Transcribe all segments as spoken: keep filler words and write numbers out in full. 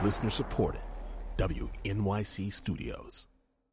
Listener supported. W N Y C Studios.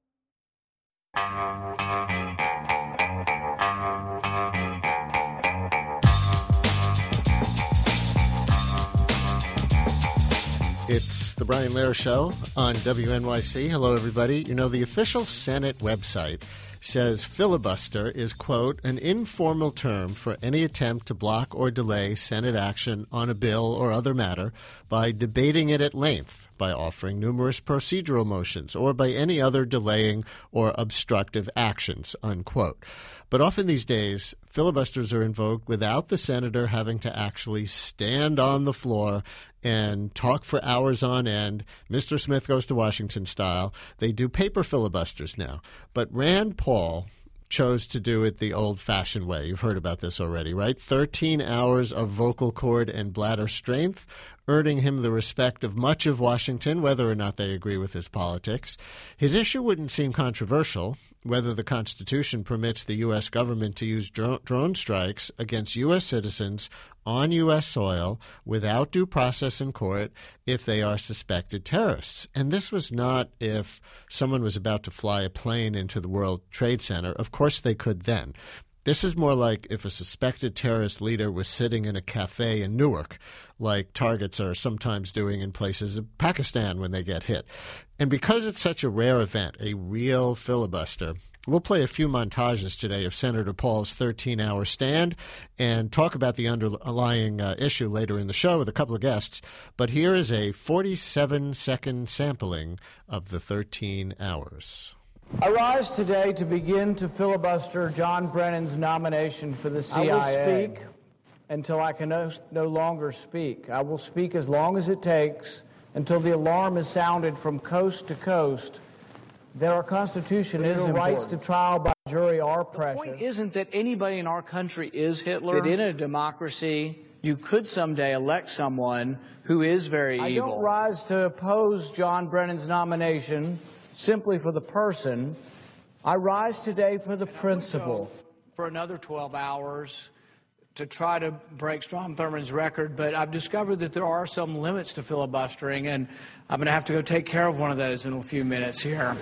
It's the Brian Lehrer Show on W N Y C. Hello, everybody. You know, the official Senate website says filibuster is, quote, an informal term for any attempt to block or delay Senate action on a bill or other matter by debating it at length, by offering numerous procedural motions, or by any other delaying or obstructive actions, unquote. But often these days, filibusters are invoked without the senator having to actually stand on the floor and talk for hours on end, Mister Smith goes to Washington style. They do paper filibusters now. But Rand Paul chose to do it the old-fashioned way. You've heard about this already, right? thirteen hours of vocal cord and bladder strength, earning him the respect of much of Washington, whether or not they agree with his politics. His issue wouldn't seem controversial, whether the Constitution permits the U S government to use dro- drone strikes against U S citizens on U S soil without due process in court if they are suspected terrorists. And this was not if someone was about to fly a plane into the World Trade Center. Of course they could then. This is more like if a suspected terrorist leader was sitting in a cafe in Newark, like targets are sometimes doing in places of Pakistan when they get hit. And because it's such a rare event, a real filibuster, we'll play a few montages today of Senator Paul's thirteen-hour stand and talk about the underlying uh, issue later in the show with a couple of guests. But here is a forty-seven second sampling of the thirteen hours. I rise today to begin to filibuster John Brennan's nomination for the C I A. I will speak until I can no, no longer speak. I will speak as long as it takes until the alarm is sounded from coast to coast that our Constitution is rights to trial by jury are precious. The point isn't that anybody in our country is Hitler. That in a democracy, you could someday elect someone who is very I evil. I don't rise to oppose John Brennan's nomination simply for the person. I rise today for the principle. For another twelve hours to try to break Strom Thurmond's record, but I've discovered that there are some limits to filibustering, and I'm going to have to go take care of one of those in a few minutes here.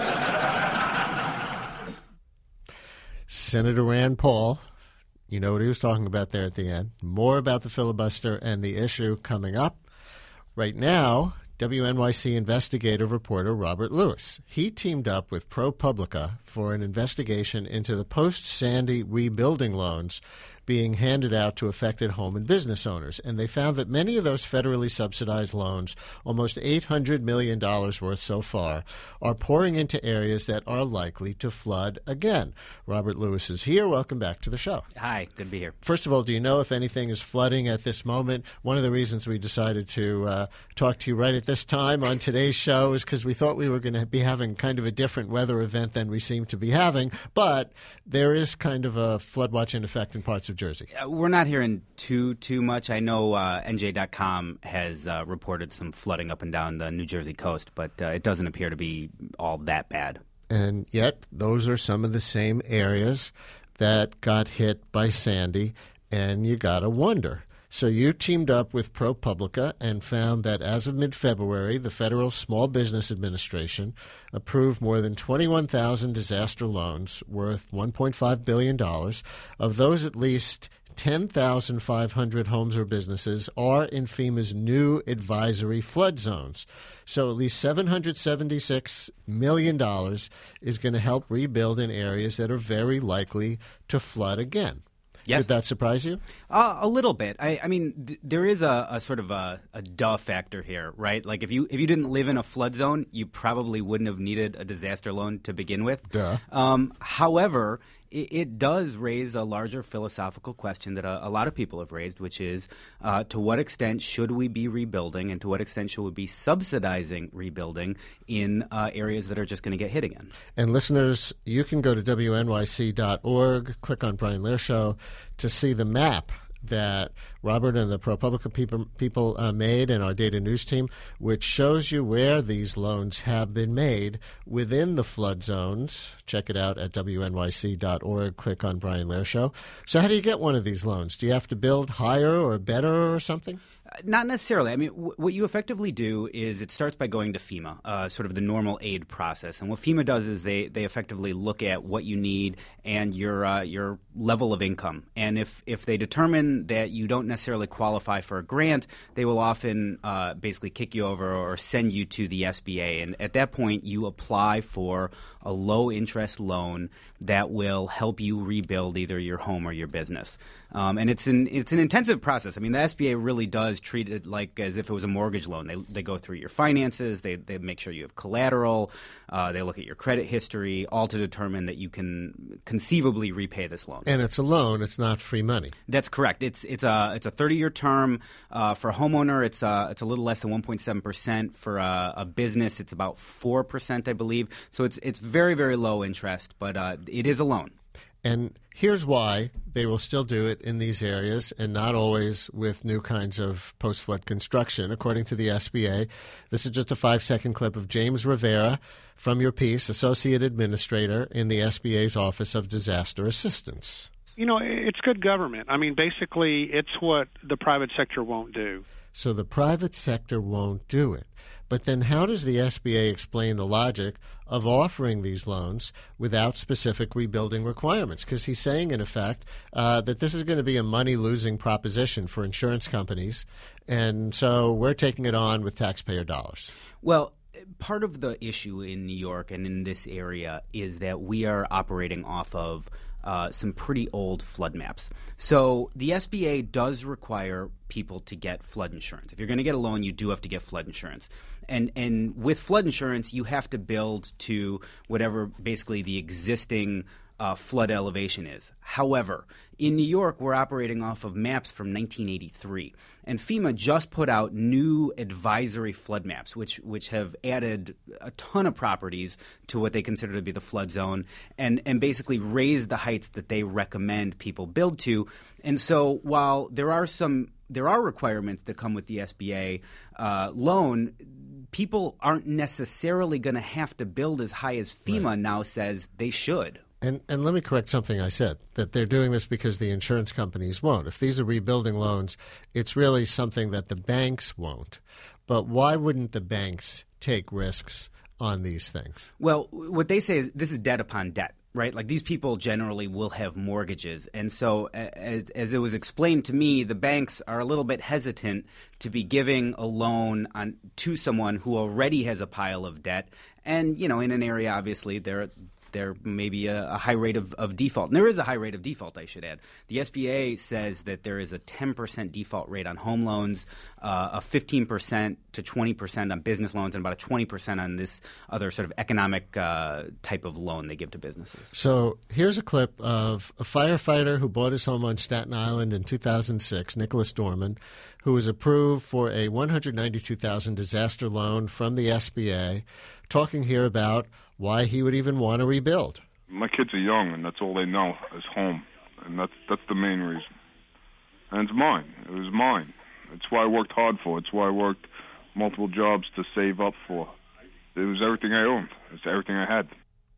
Senator Rand Paul, you know what he was talking about there at the end. More about the filibuster and the issue coming up. Right now, W N Y C investigative reporter Robert Lewis. He teamed up with ProPublica for an investigation into the post-Sandy rebuilding loans being handed out to affected home and business owners. And they found that many of those federally subsidized loans, almost eight hundred million dollars worth so far, are pouring into areas that are likely to flood again. Robert Lewis is here. Welcome back to the show. Hi, good to be here. First of all, do you know if anything is flooding at this moment? One of the reasons we decided to uh, talk to you right at this time on today's show is because we thought we were going to be having kind of a different weather event than we seem to be having, but there is kind of a flood watch in effect in parts of Jersey. Uh, we're not hearing too, too much. I know uh, N J dot com has uh, reported some flooding up and down the New Jersey coast, but uh, it doesn't appear to be all that bad. And yet, those are some of the same areas that got hit by Sandy, and you got to wonder. So you teamed up with ProPublica and found that as of mid-February, the Federal Small Business Administration approved more than twenty-one thousand disaster loans worth one point five billion dollars. Of those, at least ten thousand five hundred homes or businesses are in FEMA's new advisory flood zones. So at least seven hundred seventy-six million dollars is going to help rebuild in areas that are very likely to flood again. Yes. Did that surprise you? Uh, a little bit. I, I mean, th- there is a, a sort of a, a duh factor here, right? Like if you if you didn't live in a flood zone, you probably wouldn't have needed a disaster loan to begin with. Duh. Um, however, it, it does raise a larger philosophical question that a, a lot of people have raised, which is uh, to what extent should we be rebuilding and to what extent should we be subsidizing rebuilding in uh, areas that are just going to get hit again? And listeners, you can go to W N Y C dot org, click on Brian Lehrer Show to see the map that Robert and the ProPublica people, people uh, made and our data news team, which shows you where these loans have been made within the flood zones. Check it out at W N Y C dot org. Click on Brian Lehrer Show. So how do you get one of these loans? Do you have to build higher or better or something? Not necessarily. I mean, w- what you effectively do is it starts by going to FEMA, uh, sort of the normal aid process. And what FEMA does is they, they effectively look at what you need and your uh, your level of income. And if, if they determine that you don't necessarily qualify for a grant, they will often uh, basically kick you over or send you to the S B A. And at that point, you apply for a low-interest loan that will help you rebuild either your home or your business. Um, and it's an it's an intensive process. I mean, the S B A really does treat it like as if it was a mortgage loan. They they go through your finances. They they make sure you have collateral. Uh, they look at your credit history, all to determine that you can conceivably repay this loan. And it's a loan. It's not free money. That's correct. It's it's a it's a thirty-year term. Uh, for a homeowner, it's uh it's a little less than one point seven percent. For a, a business, it's about four percent, I believe. So it's it's very very low interest, but uh, it is a loan. And here's why they will still do it in these areas and not always with new kinds of post-flood construction, according to the S B A. This is just a five-second clip of James Rivera from your piece, Associate Administrator in the S B A's Office of Disaster Assistance. You know, it's good government. I mean, basically, it's what the private sector won't do. So the private sector won't do it. But then how does the S B A explain the logic of offering these loans without specific rebuilding requirements? Because he's saying, in effect, uh, that this is going to be a money-losing proposition for insurance companies, and so we're taking it on with taxpayer dollars. Well, part of the issue in New York and in this area is that we are operating off of Uh, some pretty old flood maps. So the S B A does require people to get flood insurance. If you're going to get a loan, you do have to get flood insurance. And and with flood insurance, you have to build to whatever basically the existing uh, flood elevation is. However, in New York, we're operating off of maps from nineteen eighty-three. And FEMA just put out new advisory flood maps, which which have added a ton of properties to what they consider to be the flood zone and, and basically raised the heights that they recommend people build to. And so while there are some there are requirements that come with the S B A uh, loan, people aren't necessarily going to have to build as high as FEMA right. now says they should. And and let me correct something I said, that they're doing this because the insurance companies won't. If these are rebuilding loans, it's really something that the banks won't. But why wouldn't the banks take risks on these things? Well, what they say is this is debt upon debt, right? Like these people generally will have mortgages. And so as, as it was explained to me, the banks are a little bit hesitant to be giving a loan on to someone who already has a pile of debt. And, you know, in an area, obviously, they're there may be a, a high rate of, of default. And there is a high rate of default, I should add. The S B A says that there is a ten percent default rate on home loans, uh, a fifteen percent to twenty percent on business loans, and about a twenty percent on this other sort of economic uh, type of loan they give to businesses. So here's a clip of a firefighter who bought his home on Staten Island in two thousand six, Nicholas Dorman, who was approved for a one hundred ninety-two thousand dollars disaster loan from the S B A, talking here about why he would even want to rebuild. My kids are young, and that's all they know is home, and that's that's the main reason. And it's mine. It was mine. It's why I worked hard for. It's why I worked multiple jobs to save up for. It was everything I owned. It's everything I had.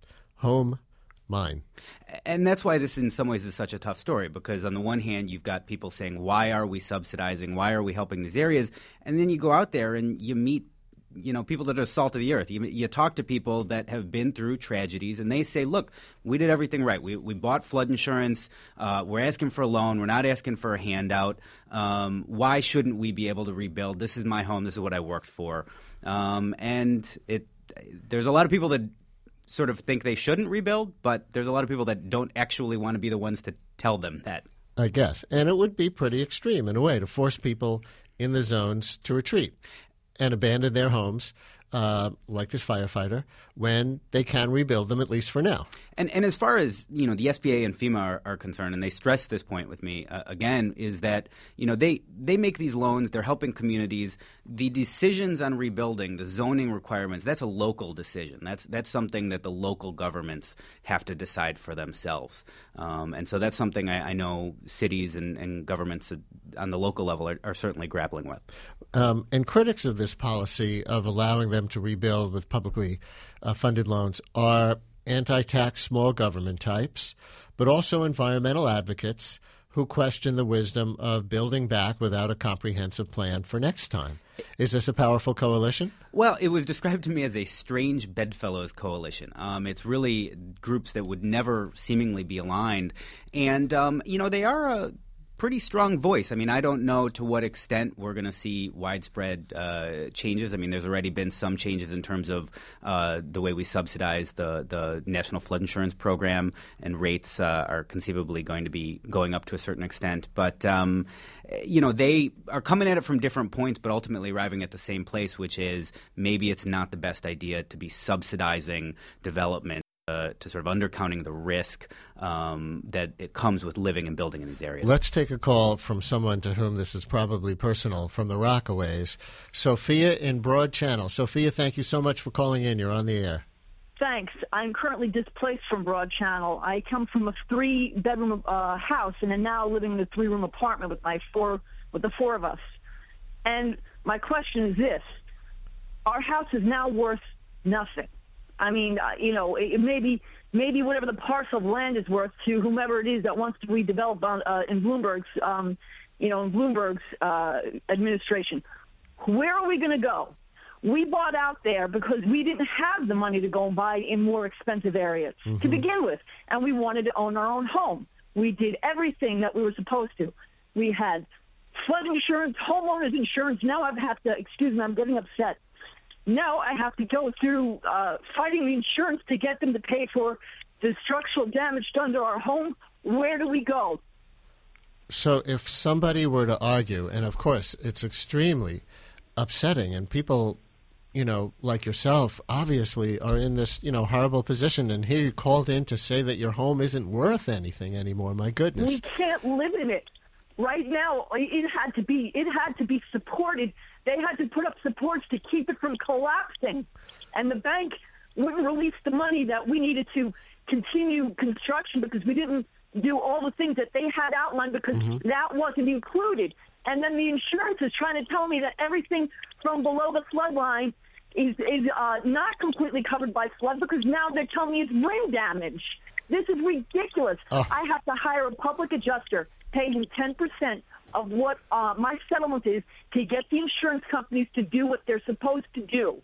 Home, mine. And that's why this in some ways is such a tough story, because on the one hand, you've got people saying, why are we subsidizing? Why are we helping these areas? And then you go out there and you meet you know, people that are salt of the earth. You, you talk to people that have been through tragedies, and they say, look, we did everything right. We we bought flood insurance. Uh, we're asking for a loan. We're not asking for a handout. Um, why shouldn't we be able to rebuild? This is my home. This is what I worked for. Um, and it there's a lot of people that sort of think they shouldn't rebuild, but there's a lot of people that don't actually want to be the ones to tell them that. I guess. And it would be pretty extreme in a way to force people in the zones to retreat and abandon their homes, uh, like this firefighter, when they can rebuild them, at least for now. And and as far as, you know, the S B A and FEMA are, are concerned, and they stress this point with me, uh, again, is that, you know, they, they make these loans, they're helping communities. The decisions on rebuilding, the zoning requirements, that's a local decision. That's that's something that the local governments have to decide for themselves. Um, and so that's something I, I know cities and, and governments on the local level are, are certainly grappling with. Um, and critics of this policy of allowing them to rebuild with publicly uh, funded loans are anti-tax small government types, but also environmental advocates who question the wisdom of building back without a comprehensive plan for next time. Is this a powerful coalition? Well, it was described to me as a strange bedfellows coalition. Um, it's really groups that would never seemingly be aligned. And, um, you know, they are a pretty strong voice. I mean, I don't know to what extent we're going to see widespread uh, changes. I mean, there's already been some changes in terms of uh, the way we subsidize the, the National Flood Insurance Program, and rates uh, are conceivably going to be going up to a certain extent. But, um, you know, they are coming at it from different points, but ultimately arriving at the same place, which is maybe it's not the best idea to be subsidizing development. Uh, to sort of undercounting the risk um, that it comes with living and building in these areas. Let's take a call from someone to whom this is probably personal, from the Rockaways. Sophia in Broad Channel. Sophia, thank you so much for calling in. You're on the air. Thanks. I'm currently displaced from Broad Channel. I come from a three-bedroom uh, house and am now living in a three-room apartment with my four, with the four of us. And my question is this: our house is now worth nothing. I mean, uh, you know, it, maybe maybe whatever the parcel of land is worth to whomever it is that wants to redevelop on, uh, in Bloomberg's, um, you know, in Bloomberg's uh, administration. Where are we going to go? We bought out there because we didn't have the money to go and buy in more expensive areas mm-hmm. to begin with, and we wanted to own our own home. We did everything that we were supposed to. We had flood insurance, homeowners insurance. Now I have to, excuse me, I'm getting upset. Now I have to go through uh, fighting the insurance to get them to pay for the structural damage done to our home. Where do we go? So if somebody were to argue, and of course it's extremely upsetting, and people, you know, like yourself, obviously are in this, you know, horrible position, and here you called in to say that your home isn't worth anything anymore. My goodness. We can't live in it. Right now, it had to be, it had to be supported. They had to put up supports to keep it from collapsing. And the bank wouldn't release the money that we needed to continue construction because we didn't do all the things that they had outlined because mm-hmm. that wasn't included. And then the insurance is trying to tell me that everything from below the flood line is, is uh, not completely covered by flood because now they're telling me it's wind damage. This is ridiculous. Oh. I have to hire a public adjuster, pay him ten percent of what uh, my settlement is to get the insurance companies to do what they're supposed to do.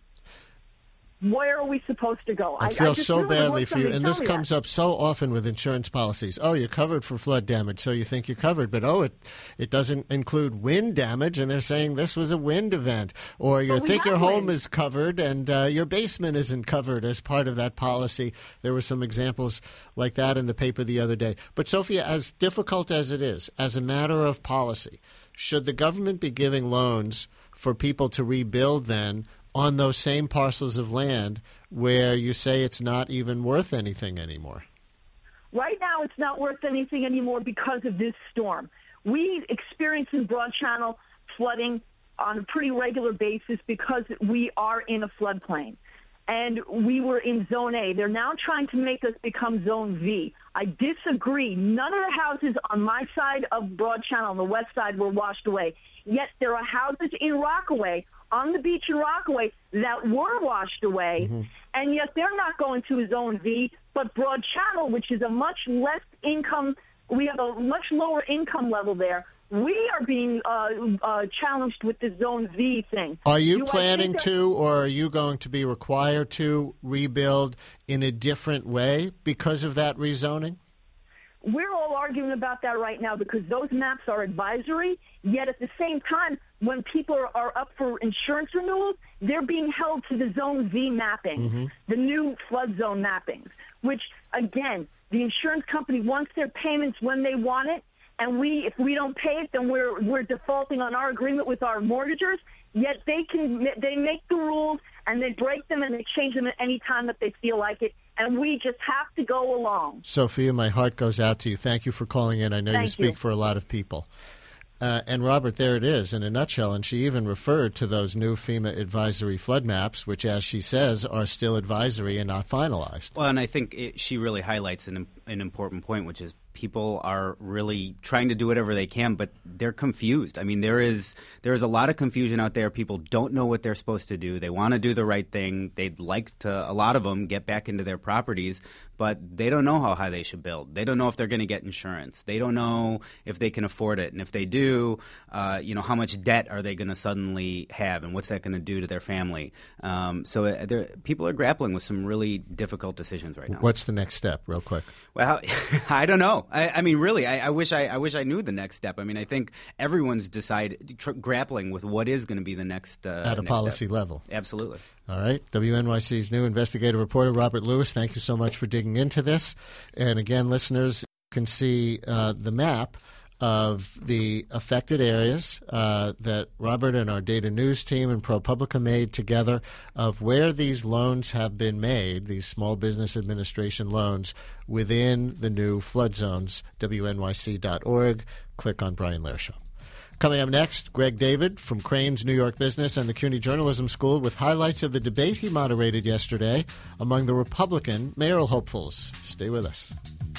Where are we supposed to go? I, I feel I so really badly for you, and this comes that. up so often with insurance policies. Oh, you're covered for flood damage, so you think you're covered, but oh, it it doesn't include wind damage, and they're saying this was a wind event. Or you think your home wind. is covered, and uh, your basement isn't covered as part of that policy. There were some examples like that in the paper the other day. But, Sophia, as difficult as it is, as a matter of policy, should the government be giving loans for people to rebuild then on those same parcels of land where you say it's not even worth anything anymore? Right now it's not worth anything anymore because of this storm. We experience in Broad Channel flooding on a pretty regular basis because we are in a floodplain. And we were in Zone A. They're now trying to make us become Zone V. I disagree. None of the houses on my side of Broad Channel, on the west side, were washed away. Yet there are houses in Rockaway, on the beach in Rockaway, that were washed away, mm-hmm. and yet they're not going to a Zone V, but Broad Channel, which is a much less income, we have a much lower income level there. We are being uh, uh, challenged with the Zone V thing. Are you Do planning that- to, or are you going to be required to rebuild in a different way because of that rezoning? We're all arguing about that right now because those maps are advisory, yet at the same time, when people are, are up for insurance renewals, they're being held to the Zone V mapping, mm-hmm. the new flood zone mappings, which, again, the insurance company wants their payments when they want it, and we, if we don't pay it, then we're we're defaulting on our agreement with our mortgagors. Yet they can they make the rules and they break them and they change them at any time that they feel like it, and we just have to go along. Sophia, my heart goes out to you. Thank you for calling in. I know Thank you speak you. for a lot of people. Uh, and, Robert, there it is in a nutshell. And she even referred to those new FEMA advisory flood maps, which, as she says, are still advisory and not finalized. Well, and I think it, she really highlights an, an important point, which is people are really trying to do whatever they can, but they're confused. I mean, there is there is a lot of confusion out there. People don't know what they're supposed to do. They want to do the right thing. They'd like to, a lot of them, get back into their properties, but they don't know how high they should build. They don't know if they're going to get insurance. They don't know if they can afford it. And if they do, uh, you know, how much debt are they going to suddenly have, and what's that going to do to their family? Um, so uh, people are grappling with some really difficult decisions right now. What's the next step, real quick? Well, I don't know. I, I mean, really, I, I wish I, I wish I knew the next step. I mean, I think everyone's decided tr- grappling with what is going to be the next uh, at a next policy step. level. Absolutely. All right. W N Y C's new investigative reporter, Robert Lewis, thank you so much for digging into this. And again, listeners can see uh, the map of the affected areas uh, that Robert and our data news team and ProPublica made together of where these loans have been made, these Small Business Administration loans, within the new flood zones, W N Y C dot org. Click on Brian Lehrer Show. Coming up next, Greg David from Crain's New York Business and the C U N Y Journalism School with highlights of the debate he moderated yesterday among the Republican mayoral hopefuls. Stay with us.